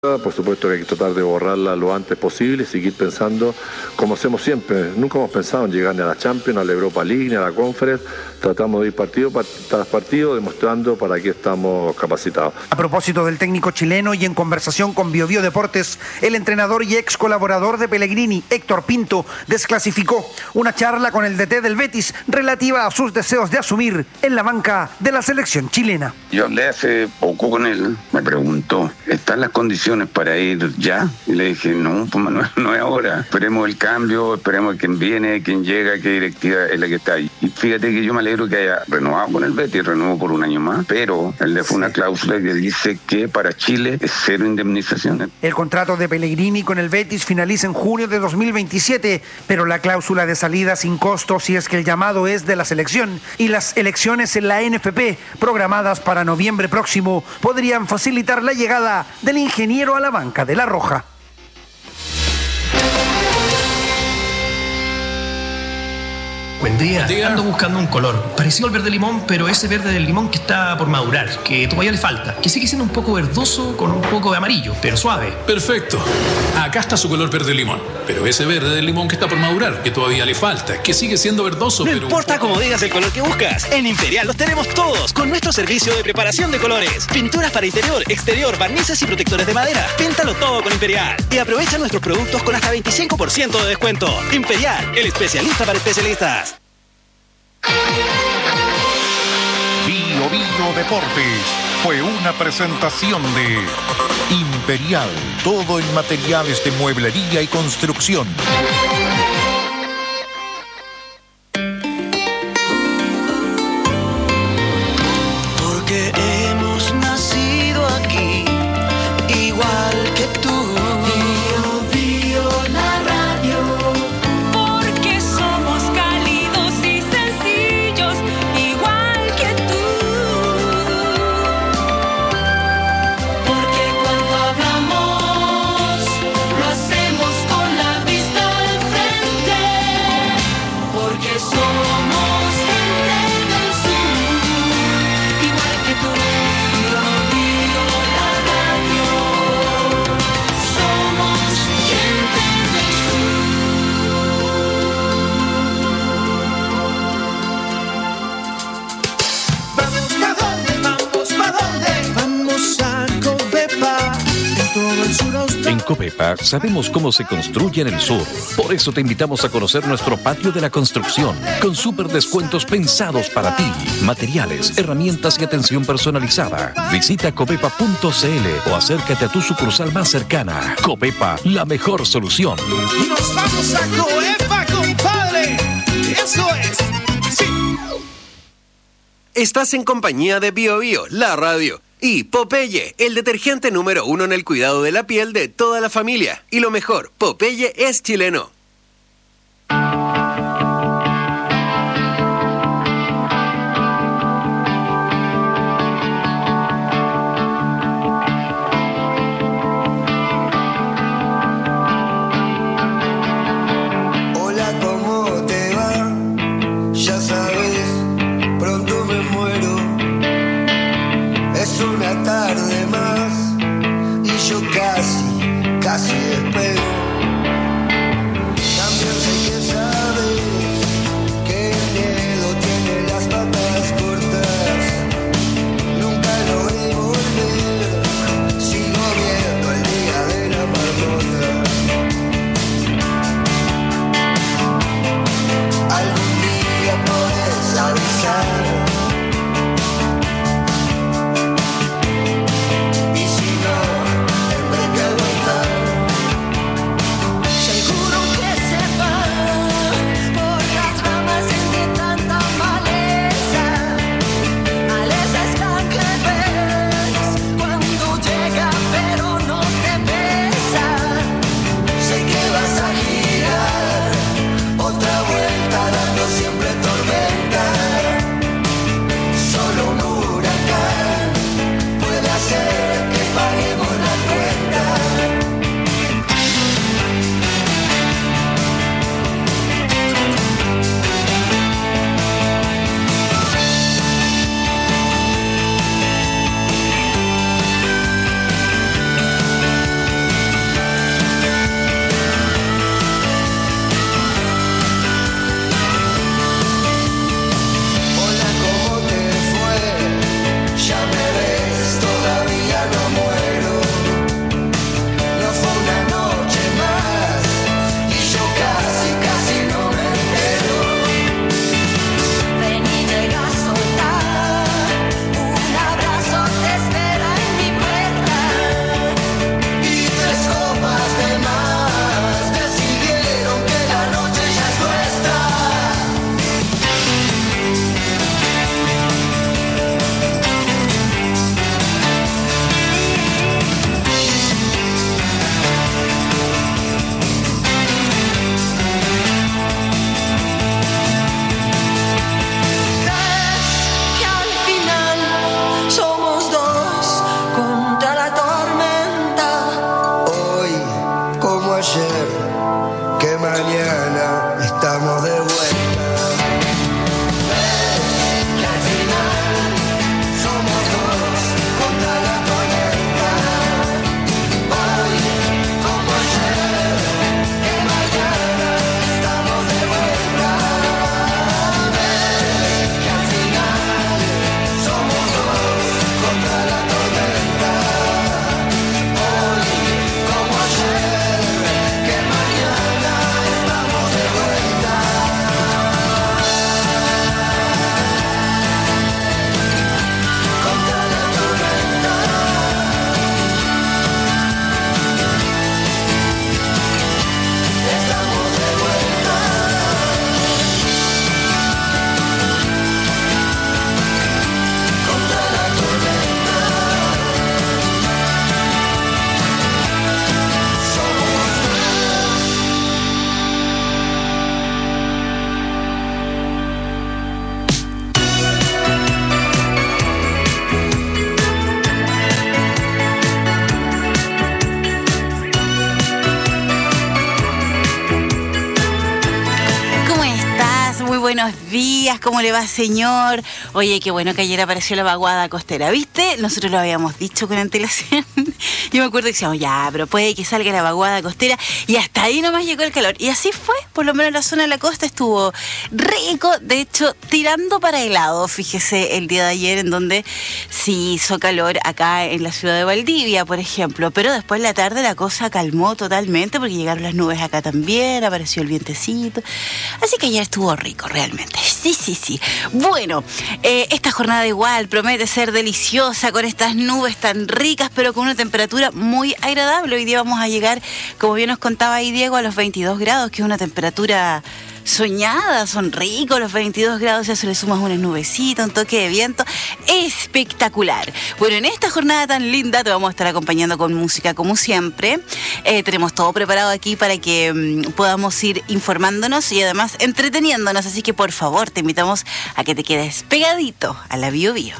Por supuesto que hay que tratar de borrarla lo antes posible y seguir pensando como hacemos siempre. Nunca hemos pensado en llegar ni a la Champions, a la Europa League, ni a la Conference. Tratamos de ir partido tras partido demostrando para qué estamos capacitados. A propósito del técnico chileno y en conversación con BioBio Deportes, el entrenador y ex colaborador de Pellegrini, Héctor Pinto, desclasificó una charla con el DT del Betis relativa a sus deseos de asumir en la banca de la selección chilena. Yo hablé hace poco con él, me preguntó, ¿están las condiciones para ir ya? Y le dije, no, pues no es ahora. Esperemos el cambio, esperemos quién viene, quién llega, qué directiva es la que está ahí. Y fíjate que yo me alegro que haya renovado con el Betis, renovó por un año más, pero él le fue una cláusula que dice que para Chile es 0 indemnizaciones. El contrato de Pellegrini con el Betis finaliza en junio de 2027, pero la cláusula de salida sin costo si es que el llamado es de la selección y las elecciones en la NFP programadas para noviembre próximo podrían facilitar la llegada del ingeniero a la banca de La Roja. Buen día. Ando buscando un color parecido al verde limón, pero ese verde del limón que está por madurar, que todavía le falta, que sigue siendo un poco verdoso con un poco de amarillo, pero suave. Perfecto. Acá está su color verde limón, pero ese verde del limón que está por madurar, que todavía le falta, que sigue siendo verdoso, pero... No importa cómo digas el color que buscas, en Imperial los tenemos todos, con nuestro servicio de preparación de colores. Pinturas para interior, exterior, barnices y protectores de madera. Píntalo todo con Imperial. Y aprovecha nuestros productos con hasta 25% de descuento. Imperial, el especialista para especialistas. BioBio Deportes fue una presentación de Imperial, todo en materiales de mueblería y construcción. Porque hemos nacido aquí, igual que tú. En Copepa sabemos cómo se construye en el sur. Por eso te invitamos a conocer nuestro patio de la construcción, con súper descuentos pensados para ti. Materiales, herramientas y atención personalizada. Visita copepa.cl o acércate a tu sucursal más cercana. Copepa, la mejor solución. ¡Nos vamos a Copepa, compadre! ¡Eso es! ¡Sí! Estás en compañía de BioBio, la radio. Y Popeye, el detergente número 1 en el cuidado de la piel de toda la familia. Y lo mejor, Popeye es chileno. Hola, ¿cómo te va? Ya sabes, pronto me muero. Es una tarde más y yo casi espero. También sé que sabes que el miedo tiene las patas cortas. Nunca logré volver, sigo viendo el día de la marmota. Algún día podés avisar. ayer, que mañana estamos de vuelta. Que al final somos dos contra la tormenta. Hoy como ayer, que mañana estamos de vuelta. Que al final somos dos contra la tormenta. Hoy como ayer, que mañana estamos de vuelta. Contra la tormenta. Estamos de vuelta. Contra la tormenta. Somos ¿Cómo estás? Muy buenos días, ¿cómo le va, señor? Oye, qué bueno que ayer apareció la vaguada costera, ¿viste? Nosotros lo habíamos dicho con antelación. Yo me acuerdo que decíamos, ya, pero puede que salga la vaguada costera, y hasta ahí nomás llegó el calor. Y así fue, por lo menos la zona de la costa estuvo rico, de hecho, tirando para helado, fíjese, el día de ayer, en donde sí hizo calor acá en la ciudad de Valdivia, por ejemplo, pero después en la tarde la cosa calmó totalmente, porque llegaron las nubes acá también, apareció el vientecito, así que ayer estuvo rico, realmente. Sí. Bueno, esta jornada igual promete ser deliciosa, con estas nubes tan ricas, pero con una temperatura muy agradable. Hoy día vamos a llegar, como bien nos contaba ahí Diego, a los 22 grados, que es una temperatura soñada. Son ricos los 22 grados, ya se le sumas unas nubecitas, un toque de viento espectacular. Bueno, en esta jornada tan linda te vamos a estar acompañando con música como siempre. Tenemos todo preparado aquí para que podamos ir informándonos y además entreteniéndonos, así que por favor te invitamos a que te quedes pegadito a la Bio Bio.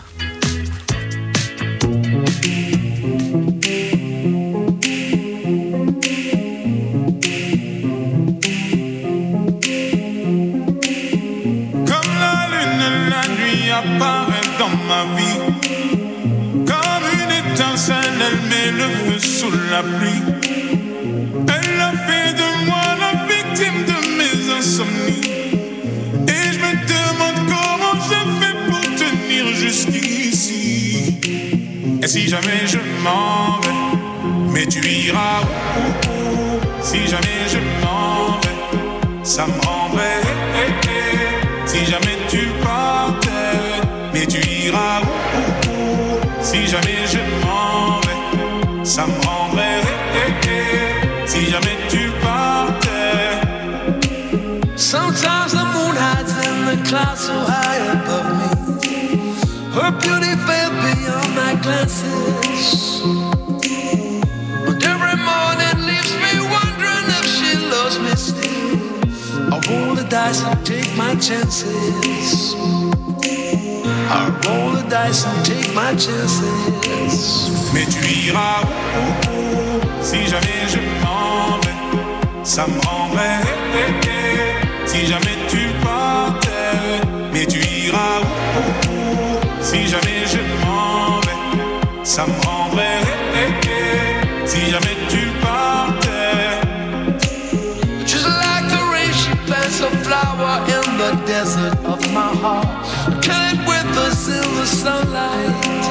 Comme la lune, la nuit apparaît dans ma vie. Comme une étincelle, elle met le feu sous la pluie. Elle a fait de moi la victime de mes insomnies. Et je me demande comment je fais pour tenir jusqu'ici. Et si jamais je m'en vais, mais tu iras où? Si jamais je m'en vais, ça me rendrait. Si jamais tu partais, mais tu iras où? Si jamais je m'en vais, ça me rendrait. Si jamais tu partais. Sometimes the moon hides in the clouds so high above me. Her beauty fell beyond my glances. But every morning leaves me wondering if she loves me still. I roll the dice and take my chances. I roll the dice and take my chances. Mais tu iras où? Si jamais je m'en vais, ça me rendrait. Si jamais tu partais, mais tu iras où? Si jamais je m'en vais, ça me rendrait. Si jamais tu partais. Just like the rain, she plants a flower in the desert of my heart. Kill it with us in the sunlight.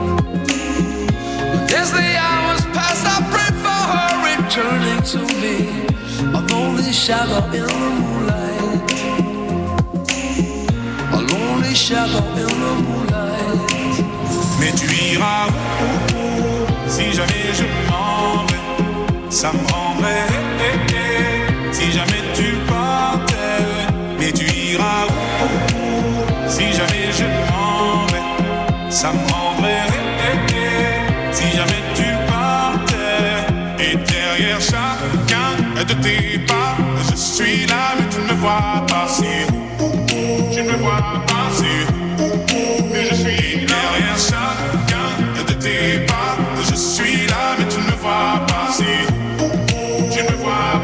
As the hours pass, I pray for her returning to me. A lonely shadow in the moonlight. A lonely shadow in the moonlight. Mais tu iras où? Si jamais je m'en vais, ça me rendrait. Si jamais tu partais, mais tu iras où? Si jamais je m'en vais, ça me rendrait. Si jamais tu partais. Et derrière chacun de tes pas, je suis là mais tu ne me vois pas. C'est tu ne me vois pas. C'est mais je suis derrière chacun de tes pas, je suis là mais tu ne me vois pas. C'est tu ne me vois pas.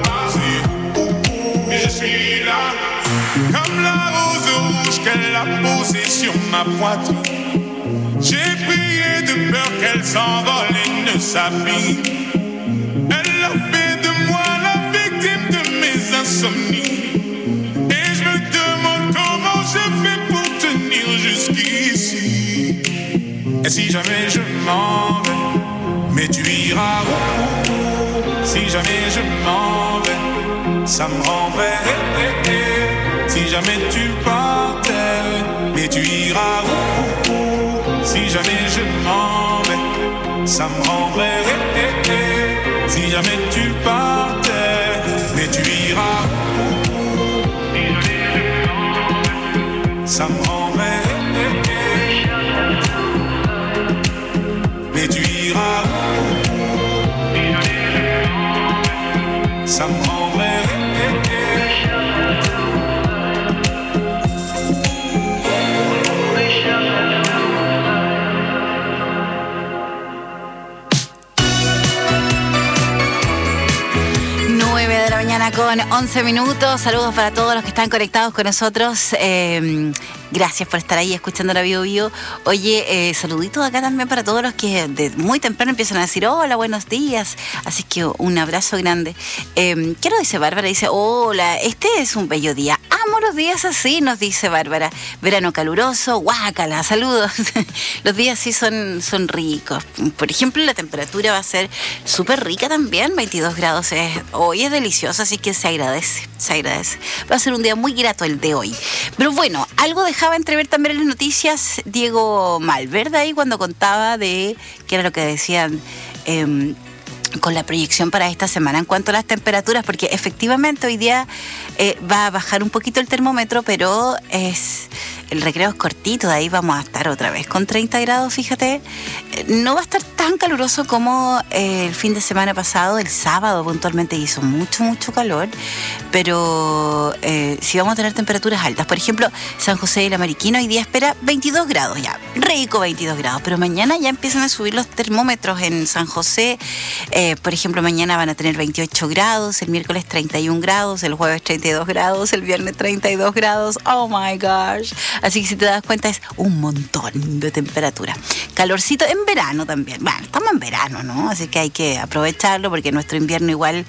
ma poitrine. J'ai prié de peur qu'elle s'envole et ne s'abîme. Elle a fait de moi la victime de mes insomnies. Et je me demande comment je fais pour tenir jusqu'ici. Et si jamais je m'en vais, mais tu iras où? Si jamais je m'en vais, ça me rendrait. Si jamais tu partais, mais tu iras où? Si jamais je m'en vais, ça me rendrait. Si jamais tu partais, mais tu iras où? Ça me rendrait. Mais tu iras où? Ça me rendrait. 11 minutos. Saludos para todos los que están conectados con nosotros. Gracias por estar ahí escuchando la Bio Bio. Oye, saluditos acá también para todos los que de muy temprano empiezan a decir hola, buenos días. Así que un abrazo grande. ¿Qué nos dice Bárbara? Dice, hola, este es un bello día. Amo los días así, nos dice Bárbara. Verano caluroso, guácala, saludos. Los días sí son ricos. Por ejemplo, la temperatura va a ser súper rica también, 22 grados. Hoy es delicioso, así que se agradece. Va a ser un día muy grato el de hoy. Pero bueno, algo dejaba entrever también en las noticias Diego Malverde ahí cuando contaba de qué era lo que decían con la proyección para esta semana en cuanto a las temperaturas, porque efectivamente hoy día va a bajar un poquito el termómetro, pero el recreo es cortito, de ahí vamos a estar otra vez con 30 grados, fíjate. No va a estar tan caluroso como el fin de semana pasado, el sábado puntualmente hizo mucho calor, pero sí vamos a tener temperaturas altas. Por ejemplo, San José del Ameriquino hoy día espera 22 grados ya, rico 22 grados, pero mañana ya empiezan a subir los termómetros en San José. Por ejemplo, mañana van a tener 28 grados, el miércoles 31 grados, el jueves 32 grados, el viernes 32 grados. Oh my gosh. Así que si te das cuenta es un montón de temperatura. Calorcito en verano también. Bueno, estamos en verano, ¿no? Así que hay que aprovecharlo porque nuestro invierno igual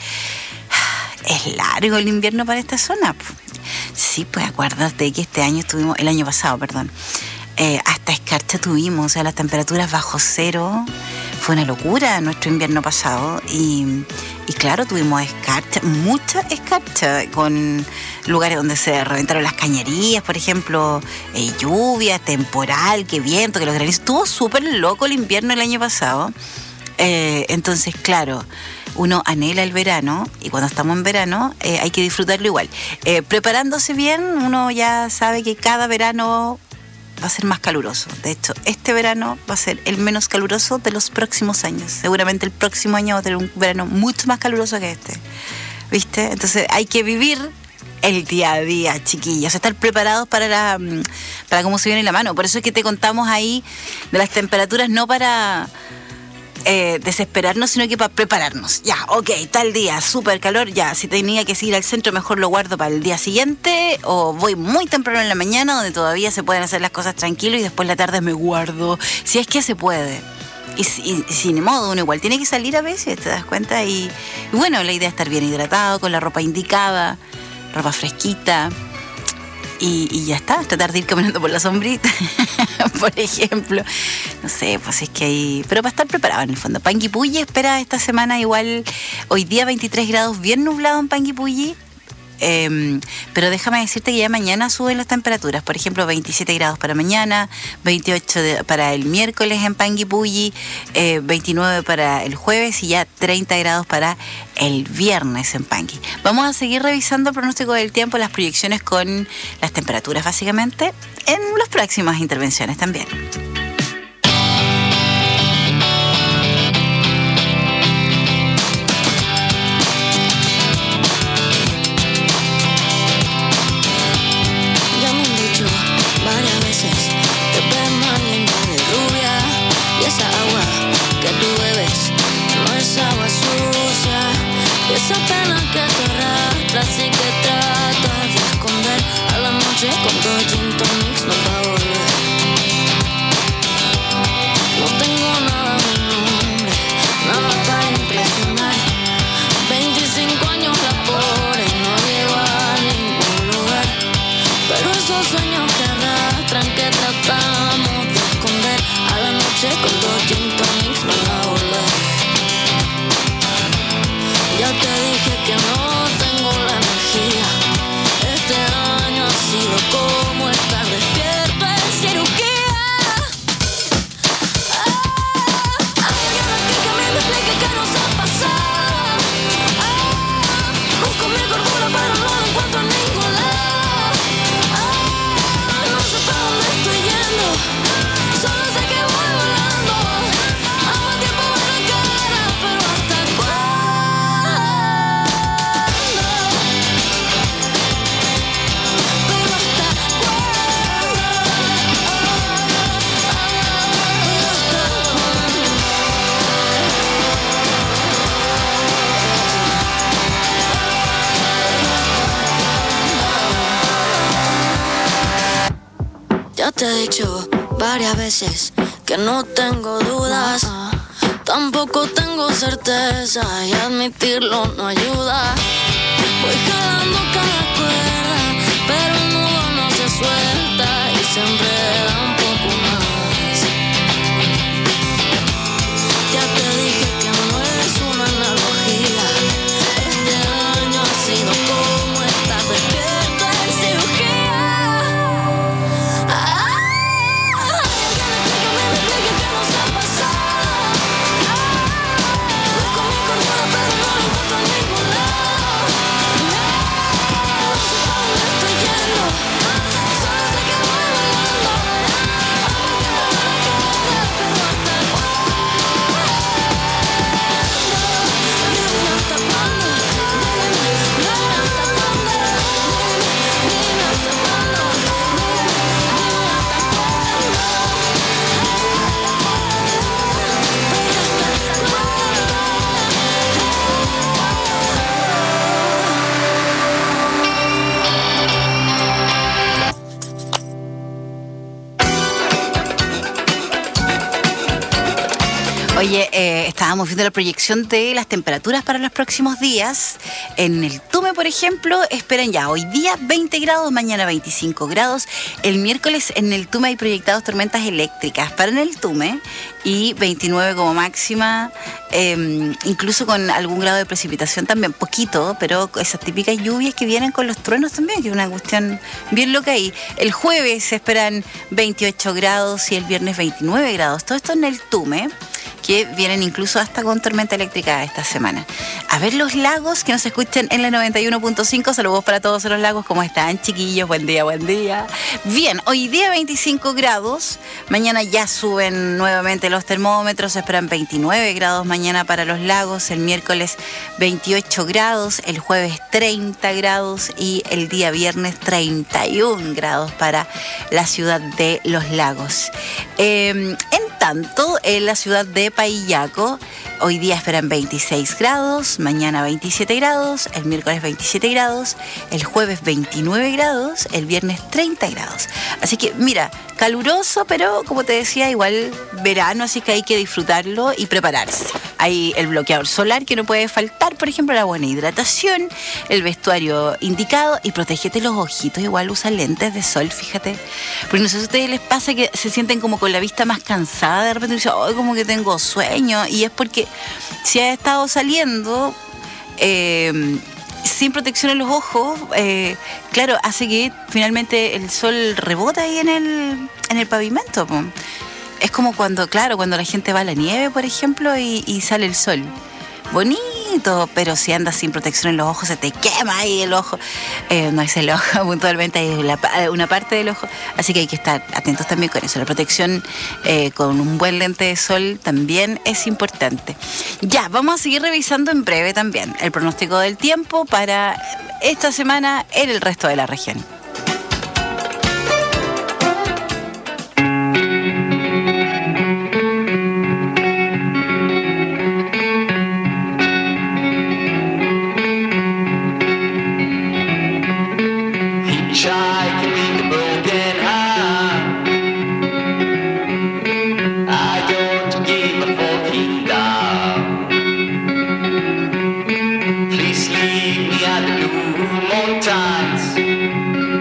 es largo el invierno para esta zona. Sí, pues acuérdate que este año estuvimos, el año pasado, perdón, hasta escarcha tuvimos, o sea, las temperaturas bajo cero. Fue una locura nuestro invierno pasado y claro, tuvimos escarcha, mucha escarcha, con lugares donde se reventaron las cañerías, por ejemplo, lluvia, temporal, que viento, que los granizos. Estuvo súper loco el invierno el año pasado. Entonces, claro, uno anhela el verano y cuando estamos en verano hay que disfrutarlo igual. Preparándose bien, uno ya sabe que cada verano va a ser más caluroso. De hecho, este verano va a ser el menos caluroso de los próximos años. Seguramente el próximo año va a tener un verano mucho más caluroso que este. ¿Viste? Entonces hay que vivir el día a día, chiquillos. Estar preparados para cómo se viene la mano. Por eso es que te contamos ahí de las temperaturas, no para desesperarnos, sino que para prepararnos. Ya, ok, tal día, súper calor, ya, si tenía que ir al centro, mejor lo guardo para el día siguiente, o voy muy temprano en la mañana, donde todavía se pueden hacer las cosas tranquilo, y después en la tarde me guardo, si es que se puede. Y sin modo, uno igual tiene que salir a veces, ¿te das cuenta? Y bueno, la idea es estar bien hidratado, con la ropa indicada, ropa fresquita. Y ya está, tratar de ir caminando por la sombrita, por ejemplo. No sé, pues es que hay... Pero para estar preparado en el fondo. Panguipulli espera esta semana igual, hoy día 23 grados, bien nublado en Panguipulli. Pero déjame decirte que ya mañana suben las temperaturas. Por ejemplo, 27 grados para mañana, 28 para el miércoles en Panguipulli, 29 para el jueves y ya 30 grados para el viernes en Pangui. Vamos a seguir revisando el pronóstico del tiempo, las proyecciones con las temperaturas básicamente en las próximas intervenciones también. Esa pena que te arrastras y que tratas de esconder a la noche con dos gin tonics no va a volver. te he dicho varias veces que no tengo dudas. Tampoco tengo certeza y admitirlo no ayuda. Voy jalando cada cuerda, pero el nudo no se suelta y se enreda un poco más. Ya te dije que no es una analogía. Este año ha sido como estar despierto en cirugía. Oye, estábamos viendo la proyección de las temperaturas para los próximos días. En el Tume, por ejemplo, esperan ya hoy día 20 grados, mañana 25 grados. El miércoles en el Tume hay proyectados tormentas eléctricas para en el Tume y 29 como máxima, incluso con algún grado de precipitación también, poquito, pero esas típicas lluvias que vienen con los truenos también, que es una cuestión bien loca ahí. El jueves se esperan 28 grados y el viernes 29 grados. Todo esto en el Tume, que vienen incluso hasta con tormenta eléctrica esta semana. A ver los lagos que nos escuchan en la 91.5. Saludos para todos los lagos. ¿Cómo están, chiquillos? Buen día, buen día. Bien, hoy día 25 grados. Mañana ya suben nuevamente los termómetros. Se esperan 29 grados mañana para los lagos. El miércoles 28 grados. El jueves 30 grados. Y el día viernes 31 grados para la ciudad de Los Lagos. En tanto, en la ciudad de Paillaco, hoy día esperan 26 grados, mañana 27 grados, el miércoles 27 grados, el jueves 29 grados, el viernes 30 grados. Así que, mira, caluroso, pero como te decía, igual verano, así que hay que disfrutarlo y prepararse. Hay el bloqueador solar que no puede faltar, por ejemplo, la buena hidratación, el vestuario indicado y protégete los ojitos. Igual usa lentes de sol, fíjate. Porque no sé si a ustedes les pasa que se sienten como con la vista más cansada de repente, dicen, ay, como que tengo sueño, y es porque si has estado saliendo sin protección en los ojos, claro, hace que finalmente el sol rebota ahí en el pavimento, po. Es como cuando la gente va a la nieve, por ejemplo, y sale el sol. Bonito, pero si andas sin protección en los ojos, se te quema ahí el ojo. No es el ojo, puntualmente hay una parte del ojo. Así que hay que estar atentos también con eso. La protección con un buen lente de sol también es importante. Ya, vamos a seguir revisando en breve también el pronóstico del tiempo para esta semana en el resto de la región. Please leave me at the blue moon tides.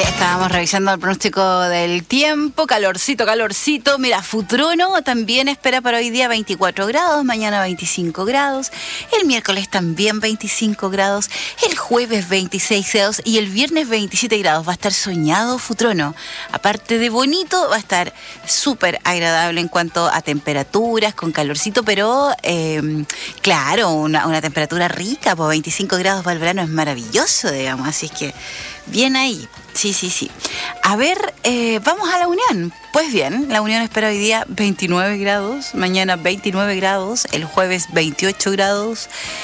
Estábamos revisando el pronóstico del tiempo, calorcito. Mira, Futrono también espera para hoy día 24 grados, mañana 25 grados, el miércoles también 25 grados, el jueves 26 grados y el viernes 27 grados. Va a estar soñado Futrono. Aparte de bonito, va a estar súper agradable en cuanto a temperaturas, con calorcito, pero claro, una temperatura rica, pues 25 grados para el verano es maravilloso, digamos, así es que bien ahí. Sí. A ver, vamos a la Unión. Pues bien, la Unión espera hoy día 29 grados, mañana 29 grados, el jueves 28 grados.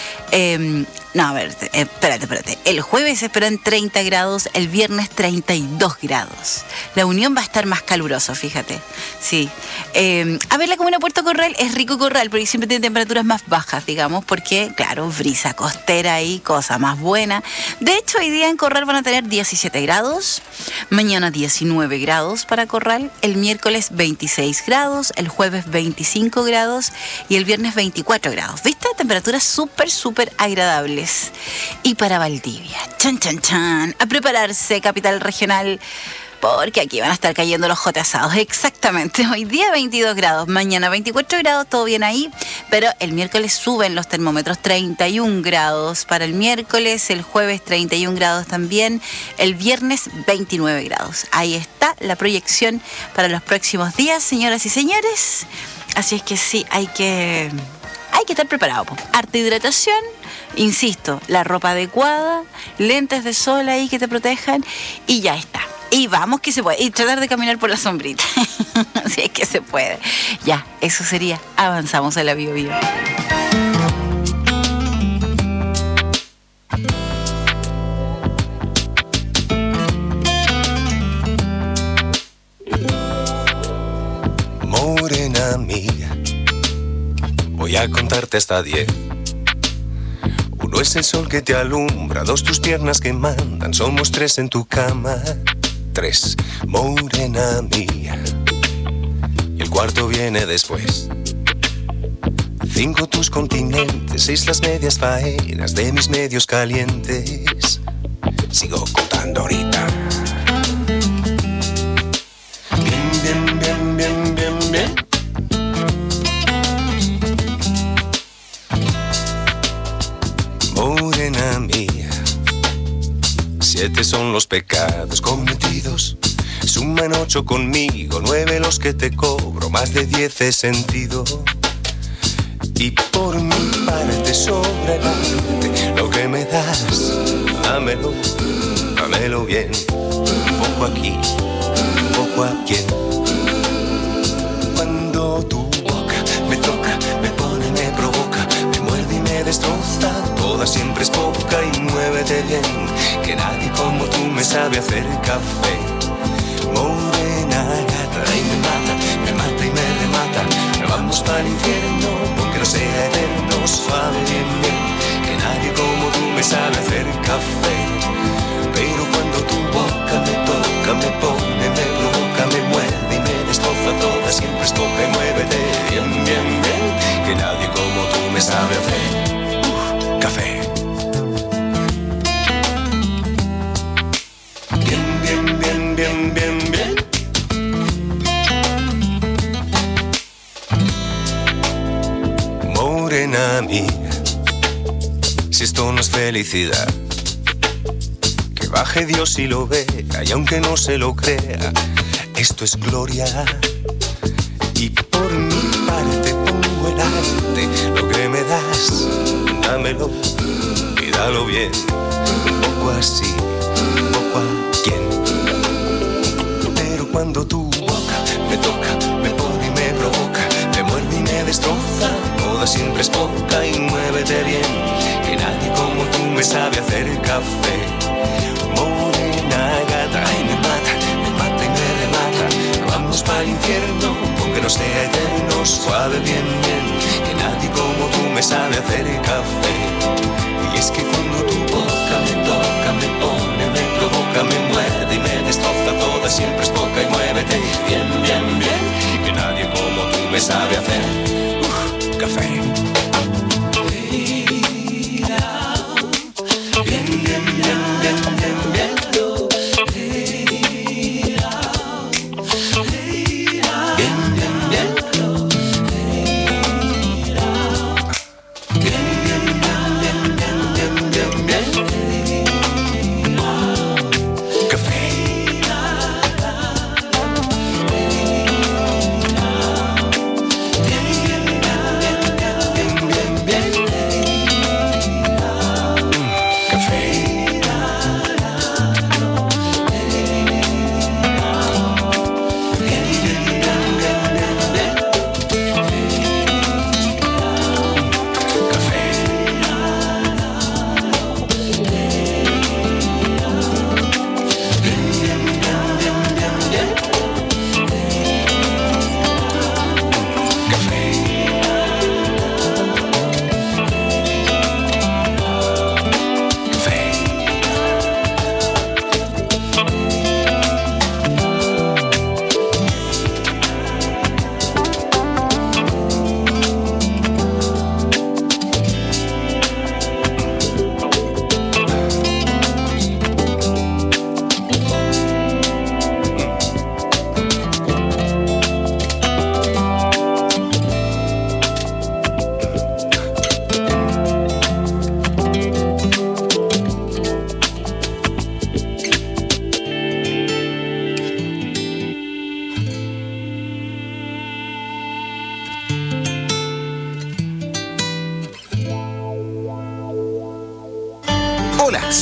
Espérate. El jueves se esperan 30 grados, el viernes 32 grados. La Unión va a estar más caluroso, fíjate. Sí. A ver, la comuna de Puerto Corral es rico Corral, porque siempre tiene temperaturas más bajas, digamos, porque, claro, brisa costera y cosa más buena. De hecho, hoy día en Corral van a tener 17 grados, mañana 19 grados para Corral, el miércoles 26 grados, el jueves 25 grados y el viernes 24 grados. ¿Viste? Temperaturas súper agradables. Y para Valdivia, chan, a prepararse, capital regional, porque aquí van a estar cayendo los jotes asados. Exactamente, hoy día 22 grados, mañana 24 grados, todo bien ahí, pero el miércoles suben los termómetros, 31 grados para el miércoles, el jueves 31 grados también, el viernes 29 grados. Ahí está la proyección para los próximos días, señoras y señores. Así es que sí, hay que estar preparado. Harta hidratación, insisto, la ropa adecuada, lentes de sol ahí que te protejan y ya está. Y vamos que se puede. Y tratar de caminar por la sombrita. Si es que se puede. Ya, eso sería. Avanzamos a la Bio Bio. Morena mía, voy a contarte hasta 10. 1 es el sol que te alumbra, 2 tus piernas que mandan, somos 3 en tu cama. 3, morena mía, y el cuarto viene después. 5 tus continentes, 6 las medias faenas de mis medios calientes. Sigo contando ahorita. Bien. Morena mía, 7 son los pecados cometidos, suman 8 conmigo, 9 los que te cobro, más de 10 he sentido. Y por mi parte sobra el arte, lo que me das, dámelo bien, un poco aquí, un poco aquí. Cuando tu boca me toca, me pone, me provoca, me muerde y me destroza, toda siempre es poca y muévete bien, que nadie como tú me sabe hacer café. Morena gata y me mata y me remata, no vamos para el infierno, porque no sea eterno, suave bien, que nadie como tú me sabe hacer café. Pero cuando tu boca me toca, me pone, me provoca, me muerde y me destroza, toda siempre es poca y muévete bien, que nadie como tú me sabe hacer café. Bien. Morena mía, si esto no es felicidad, que baje Dios y lo vea, y aunque no se lo crea, esto es gloria. Y por mi parte pongo el arte, lo que me das, dámelo y dalo bien, un poco así, un poco a quien. Pero cuando tu boca me toca, me pone y me provoca, me muerde y me destroza, toda siempre es poca y muévete bien, que nadie como tú me sabe hacer café. Morena gata y me mata y me remata, vamos para el infierno, aunque no sea eterno, suave bien, que nadie como tú me sabe hacer café. Y es que cuando tu boca me toca, me pone, me provoca, me muerde y me destroza, toda siempre es poca y muévete bien, que nadie como tú me sabe hacer café. Bien.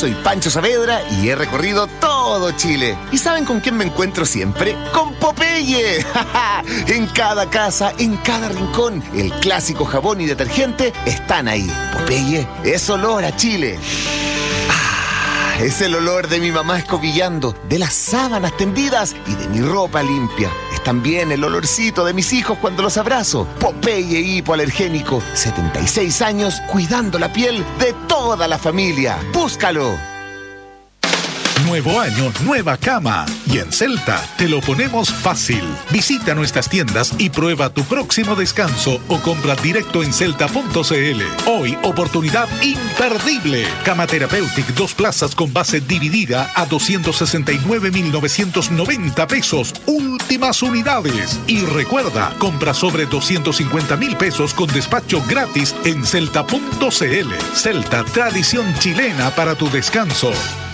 soy Pancho Saavedra y he recorrido todo Chile. ¿Y saben con quién me encuentro siempre? ¡Con Popeye! En cada casa, en cada rincón, el clásico jabón y detergente están ahí. Popeye es olor a Chile. Es el olor de mi mamá escobillando, de las sábanas tendidas y de mi ropa limpia. Es también el olorcito de mis hijos cuando los abrazo. Popeye hipoalergénico, 76 años cuidando la piel de toda la familia. ¡Búscalo! Nuevo año, nueva cama. Y en Celta te lo ponemos fácil. Visita nuestras tiendas y prueba tu próximo descanso o compra directo en celta.cl. Hoy, oportunidad imperdible. Cama Therapeutic 2 plazas con base dividida a 269.990 pesos. Últimas unidades. Y recuerda, compra sobre 250.000 pesos con despacho gratis en celta.cl. Celta, tradición chilena para tu descanso.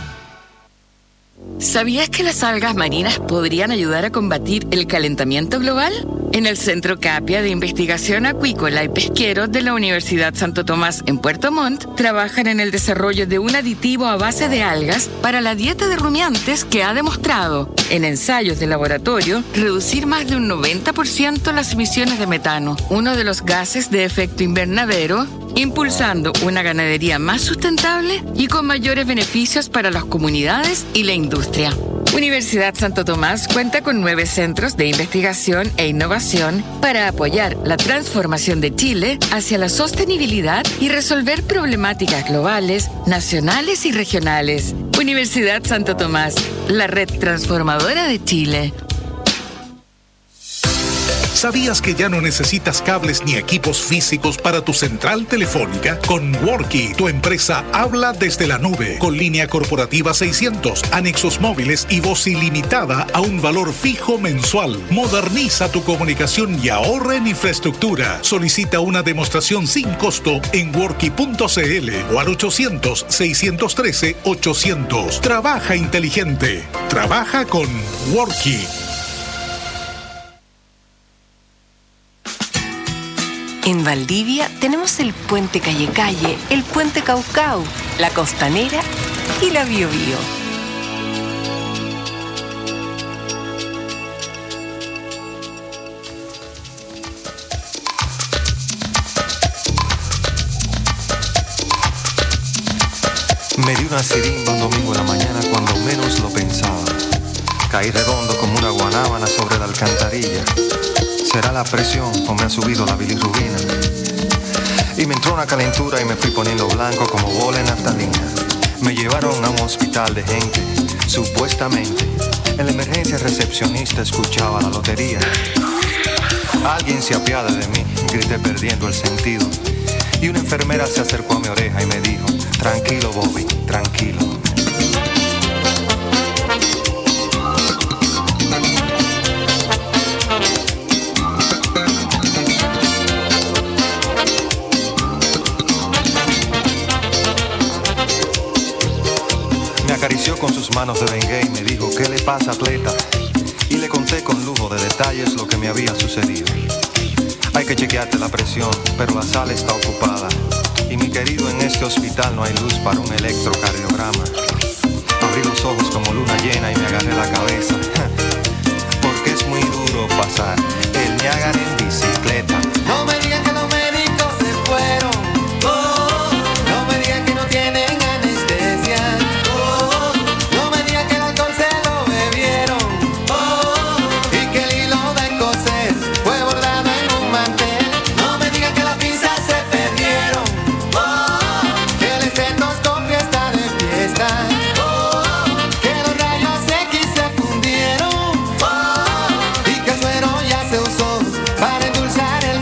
¿Sabías que las algas marinas podrían ayudar a combatir el calentamiento global? En el Centro Capia de Investigación Acuícola y Pesquero de la Universidad Santo Tomás en Puerto Montt trabajan en el desarrollo de un aditivo a base de algas para la dieta de rumiantes que ha demostrado, en ensayos de laboratorio, reducir más de un 90% las emisiones de metano, uno de los gases de efecto invernadero, impulsando una ganadería más sustentable y con mayores beneficios para las comunidades y la industria. Universidad Santo Tomás cuenta con 9 centros de investigación e innovación para apoyar la transformación de Chile hacia la sostenibilidad y resolver problemáticas globales, nacionales y regionales. Universidad Santo Tomás, la red transformadora de Chile. ¿Sabías que ya no necesitas cables ni equipos físicos para tu central telefónica? Con Worky, tu empresa habla desde la nube, con línea corporativa 600, anexos móviles y voz ilimitada a un valor fijo mensual. Moderniza tu comunicación y ahorra en infraestructura. Solicita una demostración sin costo en worky.cl o al 800-613-800. Trabaja inteligente. Trabaja con Worky. En Valdivia tenemos el Puente Calle Calle, el Puente Caucao, la Costanera y la Biobío. Me di una sirimba un domingo en la mañana cuando menos lo pensaba. Caí redondo como una guanábana sobre la alcantarilla. ¿Será la presión o me ha subido la bilirrubina? Y me entró una calentura y me fui poniendo blanco como bola en naftalina. Me llevaron a un hospital de gente, supuestamente. En la emergencia recepcionista escuchaba la lotería. Alguien se apiada de mí, grité perdiendo el sentido. Y una enfermera se acercó a mi oreja y me dijo: tranquilo, Bobby, tranquilo. Acarició con sus manos de Bengay y me dijo: ¿qué le pasa, atleta? Y le conté con lujo de detalles lo que me había sucedido. Hay que chequearte la presión, pero la sala está ocupada. Y mi querido, en este hospital no hay luz para un electrocardiograma. Abrí los ojos como luna llena y me agarré la cabeza. Porque es muy duro pasar el Niágara en bicicleta. No me digan que los médicos se fueron. Oh, no me digan que no tienen anestesia. Oh, no me digan que el alcohol se lo bebieron. Oh, y que el hilo de coser fue bordado en un mantel. No me digan que las pinzas se perdieron. Oh, que el estetoscopio está de fiesta. Oh, que los rayos X se fundieron. Oh, y que el suero ya se usó para endulzar el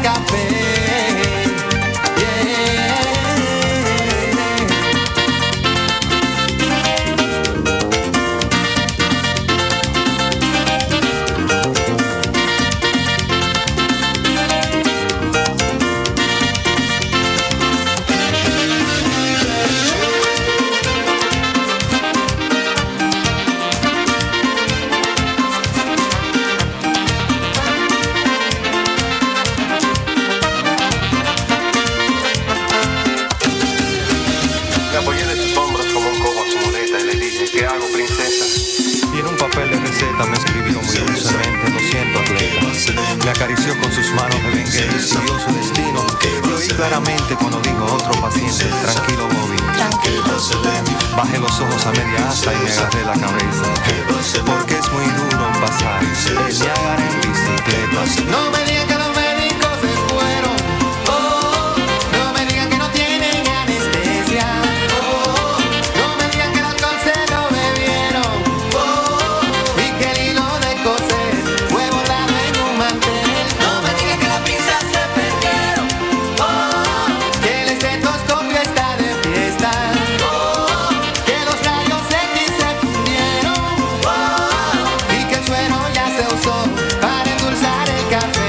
receta me escribió muy dulcemente, lo siento atleta. Me acarició con sus manos de vengue y siguió su destino. Y oí claramente cuando dijo otro paciente, tranquilo Bobby. Bajé los ojos a media asta y me agarré la cabeza, porque es muy duro pasar el Niágara en bicicleta. No me digan que los médicos se fueron. Oh, no me digan que no tienen anestesia. Oh, no me digan que el alcohol se lo bebieron. Oh, y que el hilo de coser fue bordado en un mantel. No me digan que las pinzas se perdieron. Oh, que el estetoscopio está de fiesta. Oh, que los rayos X se fundieron. Oh, y que el suero ya se usó para endulzar el café.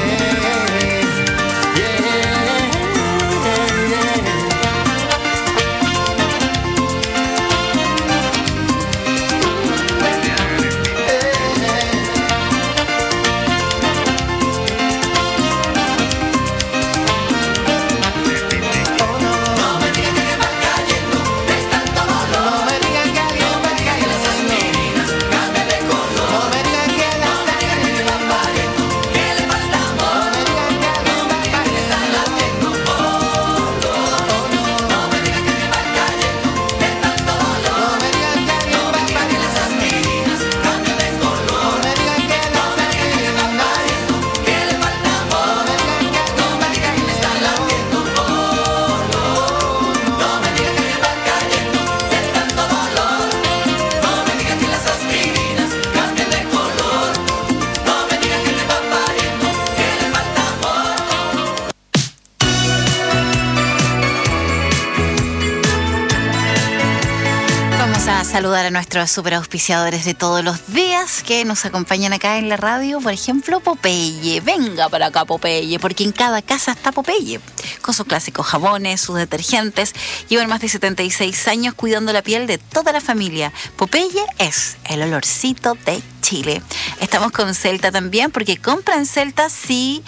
Saludar a nuestros super auspiciadores de todos los días que nos acompañan acá en la radio. Por ejemplo, Popeye. Venga para acá, Popeye, porque en cada casa está Popeye. Con sus clásicos jabones, sus detergentes. Llevan más de 76 años cuidando la piel de toda la familia. Popeye es el olorcito de Chile. Estamos con Celta también, porque comprar en Celta sí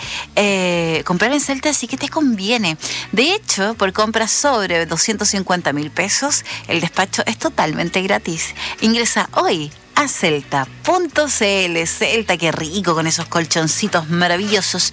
que te conviene. De hecho, por compras sobre 250.000 pesos, el despacho es totalmente gratis. Ingresa hoy a celta.cl. Celta, qué rico con esos colchoncitos maravillosos.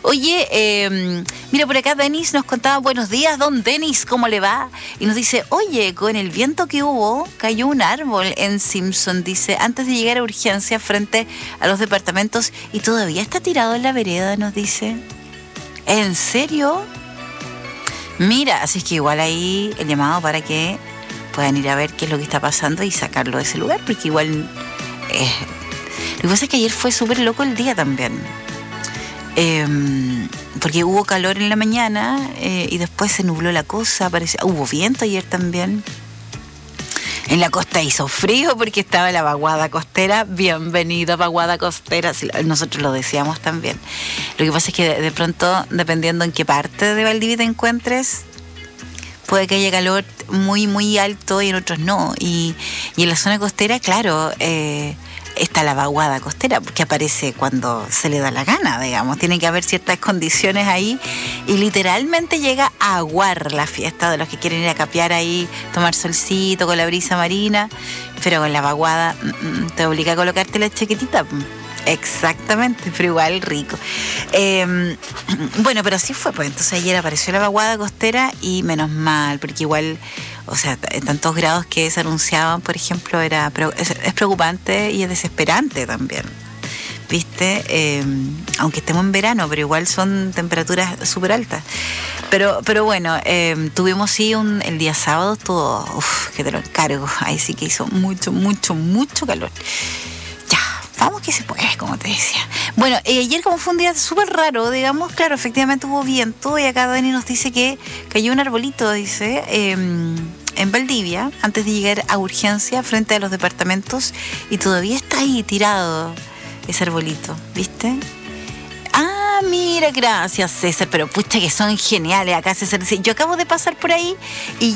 Oye, mira, por acá Denis nos contaba, buenos días, don Denis, ¿cómo le va? Y nos dice, oye, con el viento que hubo, cayó un árbol en Simpson, dice, antes de llegar a urgencia frente a los departamentos y todavía está tirado en la vereda, nos dice. ¿En serio? Mira, así es que igual ahí el llamado para que puedan ir a ver qué es lo que está pasando y sacarlo de ese lugar, porque igual lo que pasa es que ayer fue súper loco el día también, porque hubo calor en la mañana y después se nubló la cosa, hubo viento ayer también. En la costa hizo frío porque estaba la vaguada costera. Bienvenida, vaguada costera. Sí, nosotros lo decíamos también. Lo que pasa es que de pronto, dependiendo en qué parte de Valdivia te encuentres, puede que haya calor muy, muy alto y en otros no. Y en la zona costera, claro, está la vaguada costera, porque aparece cuando se le da la gana, digamos. Tiene que haber ciertas condiciones ahí y literalmente llega a aguar la fiesta de los que quieren ir a capear ahí, tomar solcito con la brisa marina, pero con la vaguada te obliga a colocarte la chaquetita. Exactamente, pero igual rico. Bueno, pero así fue, pues entonces ayer apareció la vaguada costera y menos mal, porque igual, o sea, en tantos grados que se anunciaban, por ejemplo, es preocupante y es desesperante también, ¿viste? Aunque estemos en verano, pero igual son temperaturas súper altas. Pero bueno, tuvimos sí el día sábado, estuvo, que te lo encargo, ahí sí que hizo mucho calor. Vamos que se puede, como te decía. Bueno, ayer como fue un día súper raro, digamos, claro, efectivamente hubo viento y acá Dani nos dice que cayó un arbolito, dice, en Valdivia, antes de llegar a urgencia frente a los departamentos y todavía está ahí tirado ese arbolito, ¿viste? Ah, mira, gracias César, pero pucha que son geniales acá, César. Yo acabo de pasar por ahí y ya está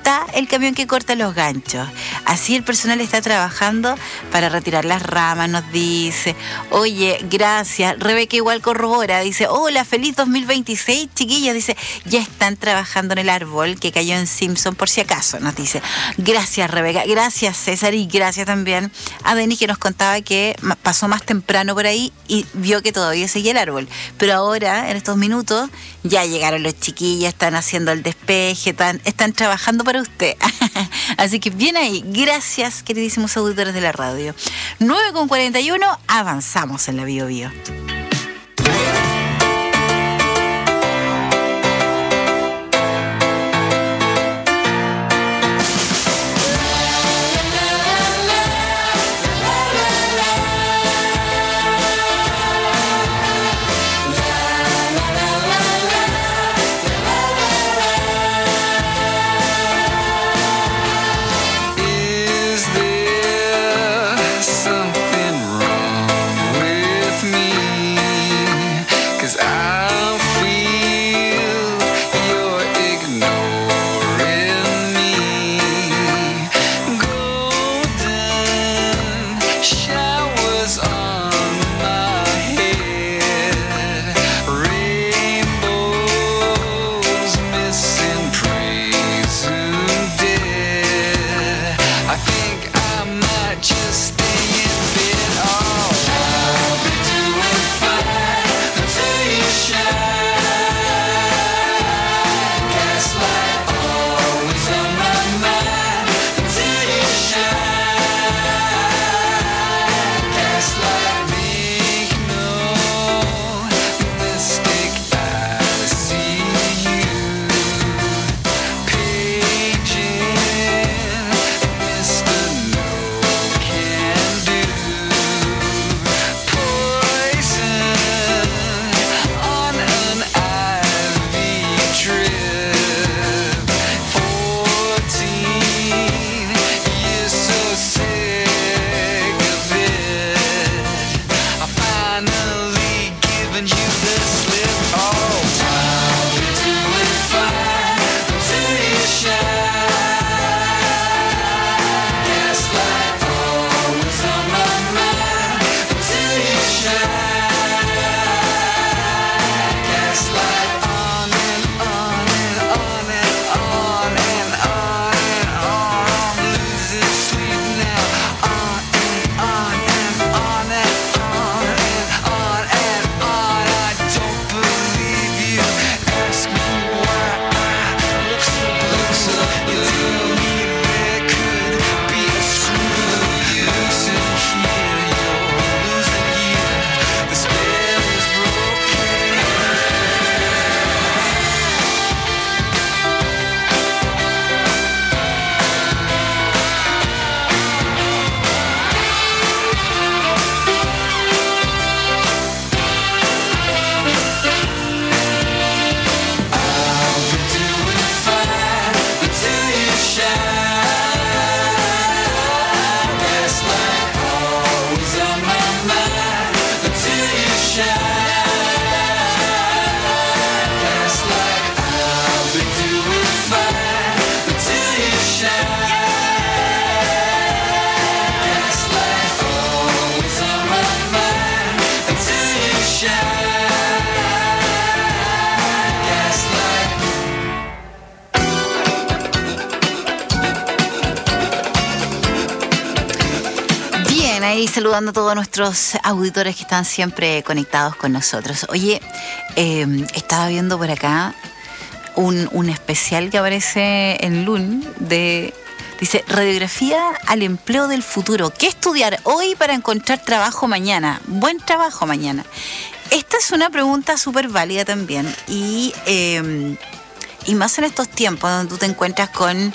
está el camión que corta los ganchos. Así el personal está trabajando para retirar las ramas, nos dice. Oye, gracias. Rebeca igual corrobora, dice, hola, feliz 2026, chiquillos. Dice, ya están trabajando en el árbol que cayó en Simpson por si acaso, nos dice. Gracias, Rebeca. Gracias, César. Y gracias también a Denis, que nos contaba que pasó más temprano por ahí y vio que todavía seguía el árbol. Pero ahora, en estos minutos, ya llegaron los chiquillos, están haciendo el despeje, están trabajando para usted. Así que bien ahí. Gracias, queridísimos auditores de la radio. 9:41, avanzamos en la Bio Bio. Ahí saludando a todos nuestros auditores que están siempre conectados con nosotros. Oye, estaba viendo por acá un especial que aparece en LUN dice, radiografía al empleo del futuro. ¿Qué estudiar hoy para encontrar trabajo mañana? Buen trabajo mañana. Esta es una pregunta súper válida también y más en estos tiempos donde tú te encuentras con...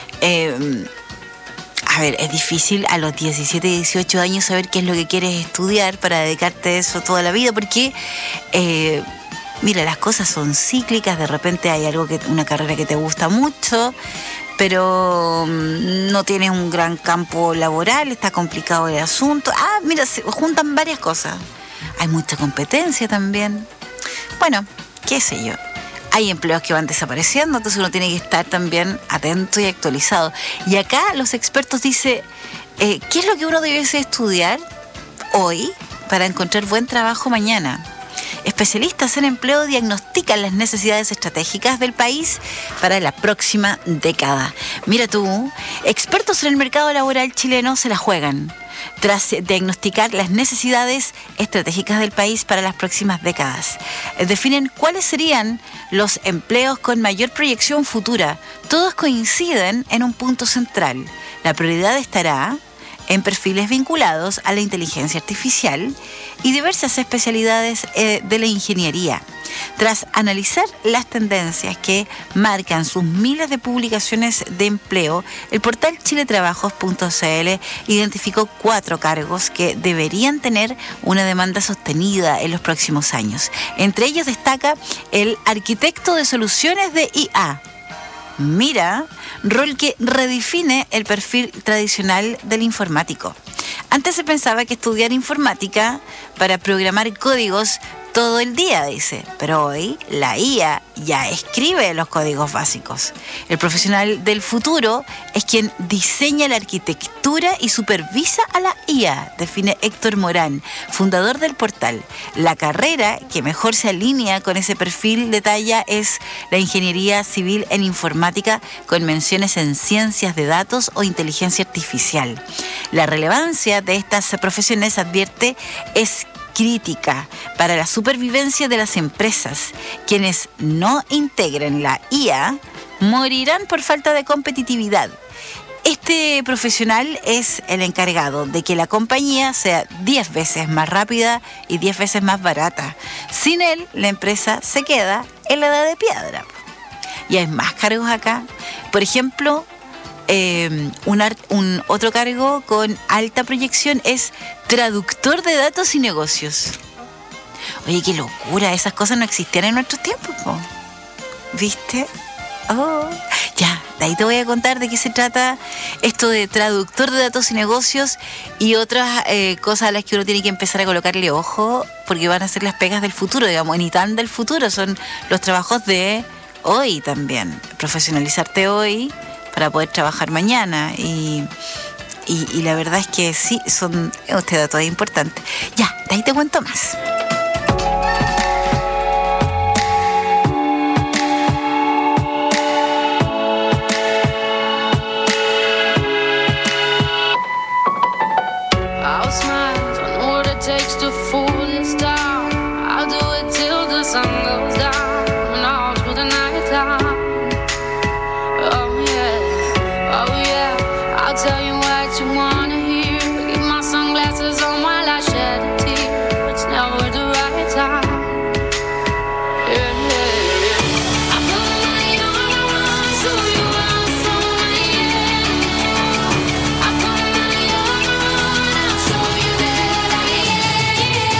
A ver, es difícil a los 17, 18 años saber qué es lo que quieres estudiar para dedicarte a eso toda la vida, porque, mira, las cosas son cíclicas, de repente hay una carrera que te gusta mucho, pero no tienes un gran campo laboral, está complicado el asunto. Mira, se juntan varias cosas. Hay mucha competencia también. Bueno, qué sé yo. hay empleos que van desapareciendo, entonces uno tiene que estar también atento y actualizado. Y acá los expertos dicen, ¿qué es lo que uno debe estudiar hoy para encontrar buen trabajo mañana? Especialistas en empleo diagnostican las necesidades estratégicas del país para la próxima década. Mira tú, expertos en el mercado laboral chileno se la juegan tras diagnosticar las necesidades estratégicas del país para las próximas décadas. Definen cuáles serían los empleos con mayor proyección futura. Todos coinciden en un punto central. La prioridad estará en perfiles vinculados a la inteligencia artificial y diversas especialidades de la ingeniería. Tras analizar las tendencias que marcan sus miles de publicaciones de empleo, el portal chiletrabajos.cl identificó 4 cargos que deberían tener una demanda sostenida en los próximos años. Entre ellos destaca el arquitecto de soluciones de IA. Mira, rol que redefine el perfil tradicional del informático. Antes se pensaba que estudiar informática para programar códigos todo el día, dice, pero hoy la IA ya escribe los códigos básicos. El profesional del futuro es quien diseña la arquitectura y supervisa a la IA, define Héctor Morán, fundador del portal. La carrera que mejor se alinea con ese perfil, detalla, es la ingeniería civil en informática con menciones en ciencias de datos o inteligencia artificial. La relevancia de estas profesiones, advierte, es crítica para la supervivencia de las empresas. Quienes no integren la IA morirán por falta de competitividad. Este profesional es el encargado de que la compañía sea 10 veces más rápida y 10 veces más barata. Sin él, la empresa se queda en la edad de piedra. Y hay más cargos acá. Por ejemplo, otro cargo con alta proyección es traductor de datos y negocios. Oye, qué locura, esas cosas no existían en nuestros tiempos, ¿no? ¿Viste? Oh, ya, de ahí te voy a contar de qué se trata esto de traductor de datos y negocios y otras cosas a las que uno tiene que empezar a colocarle ojo, porque van a ser las pegas del futuro, digamos, ni tan del futuro, son los trabajos de hoy también. Profesionalizarte hoy para poder trabajar mañana y la verdad es que sí, este dato es importante. Ya, de ahí te cuento más. I'll smile, I know what it takes to fool this town. I'll do it till the sun goes down and all through the night time. I'll tell you what you wanna hear. Keep my sunglasses on while I shed a tear. It's never the right time. Yeah, yeah, yeah. I put my armor on so you lost on my end. I put my armor on, I'll show you that I am.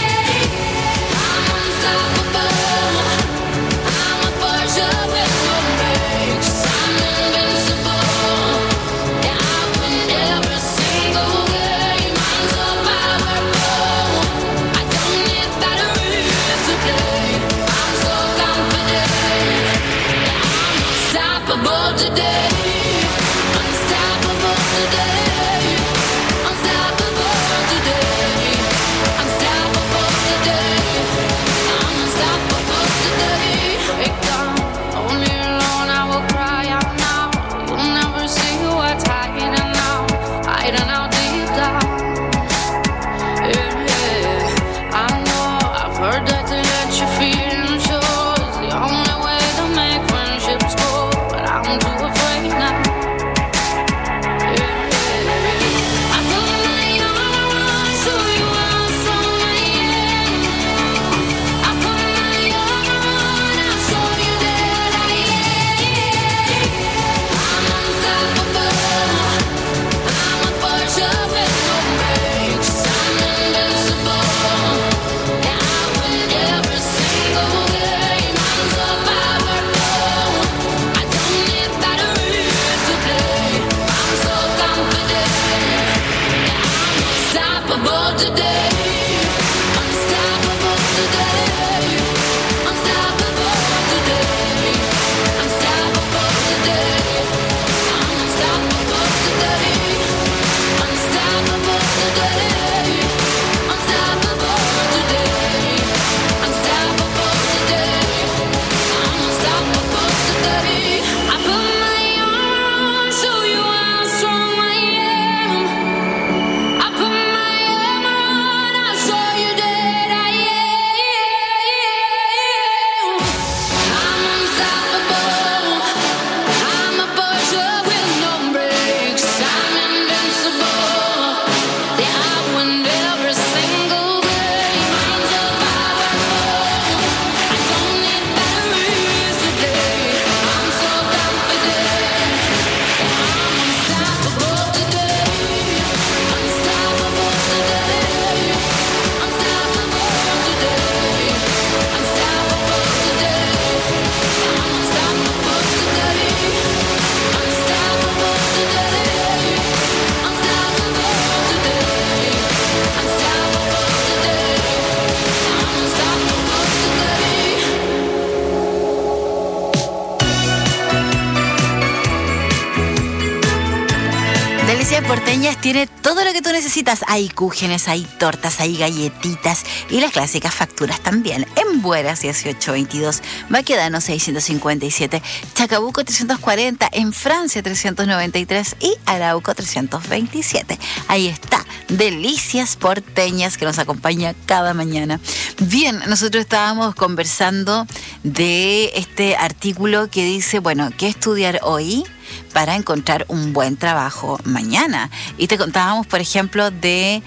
Porteñas tiene todo lo que tú necesitas. Hay cúgenes, hay tortas, hay galletitas y las clásicas facturas también. En Bueras 1822, Baquedano 657, Chacabuco 340, en Francia 393 y Arauco 327. Ahí está, Delicias Porteñas, que nos acompaña cada mañana. Bien, nosotros estábamos conversando de este artículo que dice, bueno, ¿qué estudiar hoy para encontrar un buen trabajo mañana? Y te contábamos, por ejemplo, del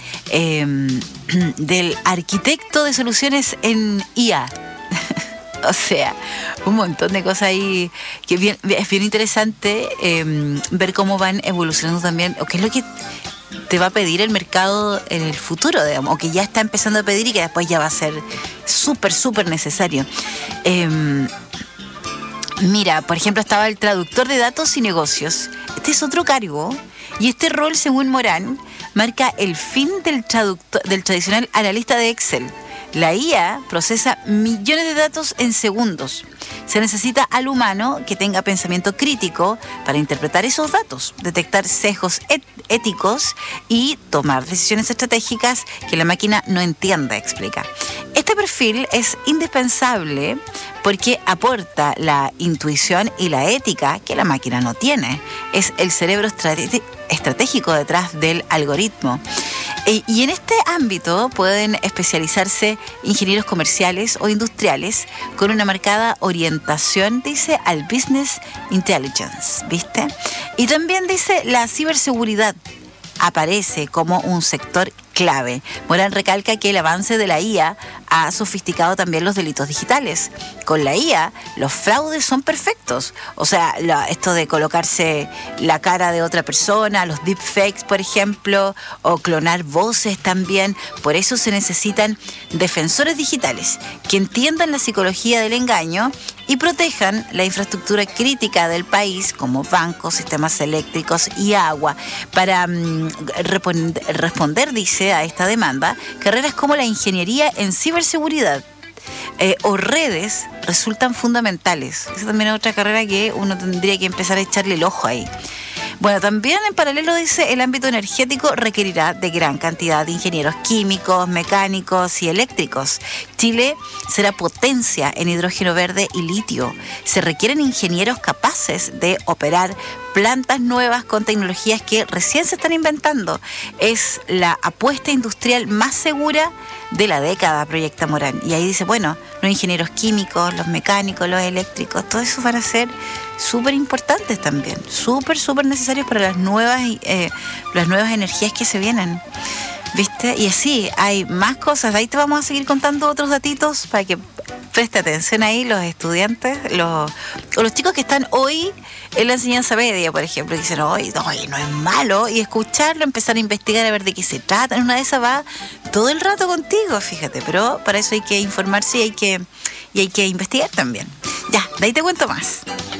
arquitecto de soluciones en IA. O sea, un montón de cosas ahí que es bien interesante ver cómo van evolucionando también, o qué es lo que te va a pedir el mercado en el futuro, digamos, o que ya está empezando a pedir y que después ya va a ser súper, súper necesario. Mira, por ejemplo, estaba el traductor de datos y negocios. Este es otro cargo, y este rol, según Morán, marca el fin del tradicional analista de Excel. La IA procesa millones de datos en segundos. Se necesita al humano que tenga pensamiento crítico para interpretar esos datos, detectar sesgos éticos y tomar decisiones estratégicas que la máquina no entienda, explica. Este perfil es indispensable porque aporta la intuición y la ética que la máquina no tiene. Es el cerebro estratégico detrás del algoritmo. Y en este ámbito pueden especializarse ingenieros comerciales o industriales con una marcada orientación, dice, al business intelligence, ¿viste? Y también dice la ciberseguridad aparece como un sector clave. Morán recalca que el avance de la IA ha sofisticado también los delitos digitales. Con la IA, los fraudes son perfectos. O sea, esto de colocarse la cara de otra persona, los deepfakes, por ejemplo, o clonar voces también. Por eso se necesitan defensores digitales que entiendan la psicología del engaño y protejan la infraestructura crítica del país, como bancos, sistemas eléctricos y agua. Para responder, dice, a esta demanda, carreras como la ingeniería en ciberseguridad o redes resultan fundamentales. Esa también es otra carrera que uno tendría que empezar a echarle el ojo ahí. Bueno, también en paralelo, dice, el ámbito energético requerirá de gran cantidad de ingenieros químicos, mecánicos y eléctricos. Chile será potencia en hidrógeno verde y litio. Se requieren ingenieros capaces de operar plantas nuevas con tecnologías que recién se están inventando. Es la apuesta industrial más segura de la década, proyecta Morán. Y ahí dice, bueno, los ingenieros químicos, los mecánicos, los eléctricos, todo eso van a ser súper importantes también, súper, súper necesarios para las nuevas energías que se vienen, ¿viste? Y así, hay más cosas. Ahí te vamos a seguir contando otros datitos para que preste atención ahí los estudiantes, o los chicos que están hoy en la enseñanza media, por ejemplo, que dicen, oye, no es malo, y escucharlo, empezar a investigar a ver de qué se trata. En una de esas va todo el rato contigo, fíjate, pero para eso hay que informarse y hay que investigar también. Ya, de ahí te cuento más.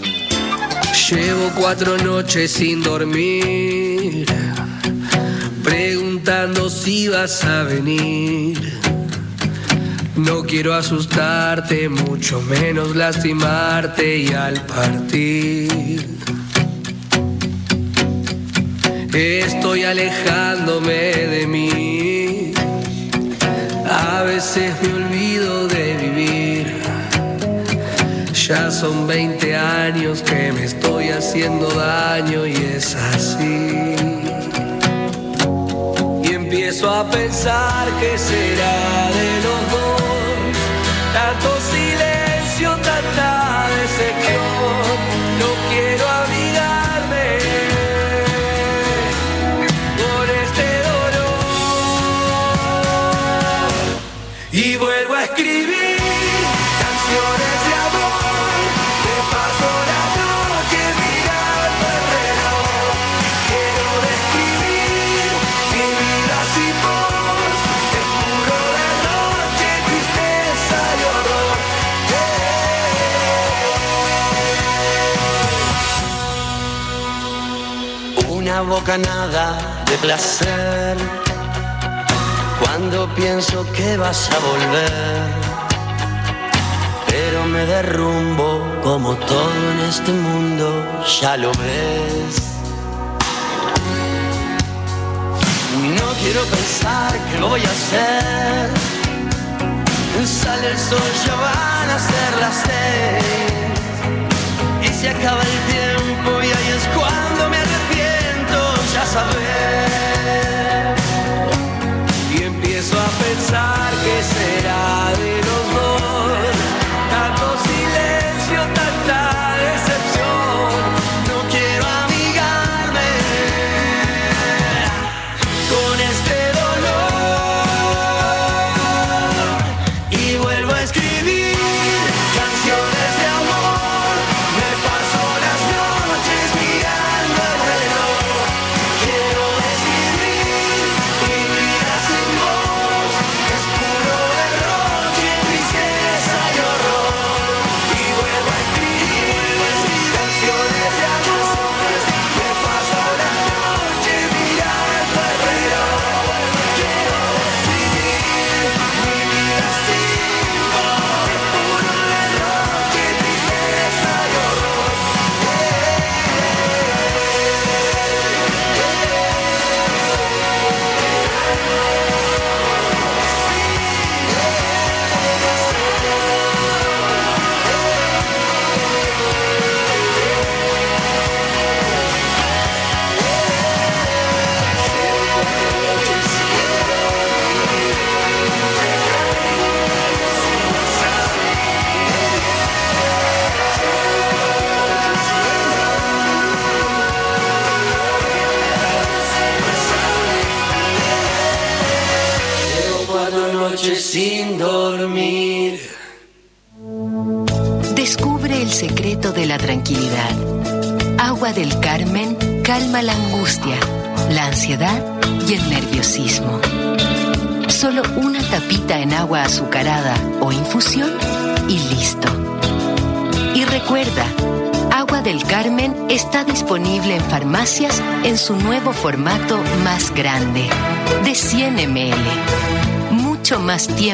Llevo 4 noches sin dormir, preguntando si vas a venir. No quiero asustarte, mucho menos lastimarte, y al partir estoy alejándome de mí. A veces me olvido de vivir. Ya son 20 años que me estoy haciendo daño y es así. Y empiezo a pensar que será de los dos. Tanto silencio, tanta decepción. No quiero abrigarme por este dolor. Y vuelvo a escribir canciones de amor. Paso la noche mirando el reloj. Quiero describir mi vida sin vos. Es puro derroche, tristeza y horror. Una bocanada de placer cuando pienso que vas a volver. Pero me derrumbo como todo en este mundo, ya lo ves. No quiero pensar qué voy a hacer. Sale el sol, ya van a ser las 6. Y se acaba el tiempo y ahí es cuando me arrepiento, ya saber. Y empiezo a pensar que será de los dos. Tanto silencio, tanta decepción. No quiero amigarme con este dolor. Y vuelvo a escribir canciones de amor. Me paso las noches mirando el reloj. Quiero escribir mi vida sin voz. Es puro derroche, tristeza y horror. Y vuelvo a escribir canciones de amor. Me paso las noches mirando el reloj. Quiero escribir mi vida sin voz. Es puro derroche, tristeza y horror. Llevo 4 noches sin dormir. Descubre el secreto de la tranquilidad. Agua del Carmen calma la angustia, la ansiedad y el nerviosismo. Solo una tapita en agua azucarada o infusión y listo. Y recuerda, Agua del Carmen está disponible en farmacias en su nuevo formato más grande, de 100 ml. Mucho más tiempo